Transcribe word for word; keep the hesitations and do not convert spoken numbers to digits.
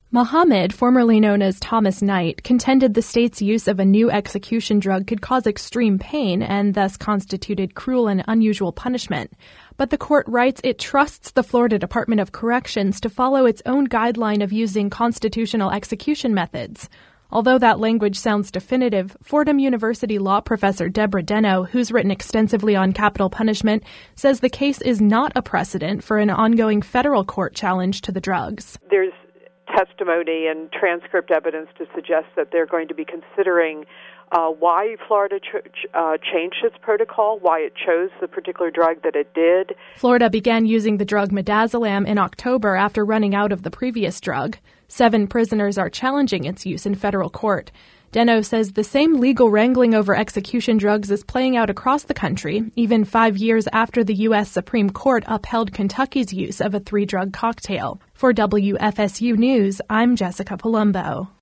Muhammad, formerly known as Thomas Knight, contended the state's use of a new execution drug could cause extreme pain and thus constituted cruel and unusual punishment. But the court writes it trusts the Florida Department of Corrections to follow its own guideline of using constitutional execution methods. Although that language sounds definitive, Fordham University law professor Deborah Deno, who's written extensively on capital punishment, says the case is not a precedent for an ongoing federal court challenge to the drugs. There's testimony and transcript evidence to suggest that they're going to be considering uh, why Florida ch- uh, changed its protocol, why it chose the particular drug that it did. Florida began using the drug midazolam in October after running out of the previous drug. Seven prisoners are challenging its use in federal court. Deno says the same legal wrangling over execution drugs is playing out across the country, even five years after the U S Supreme Court upheld Kentucky's use of a three-drug cocktail. For W F S U News, I'm Jessica Palumbo.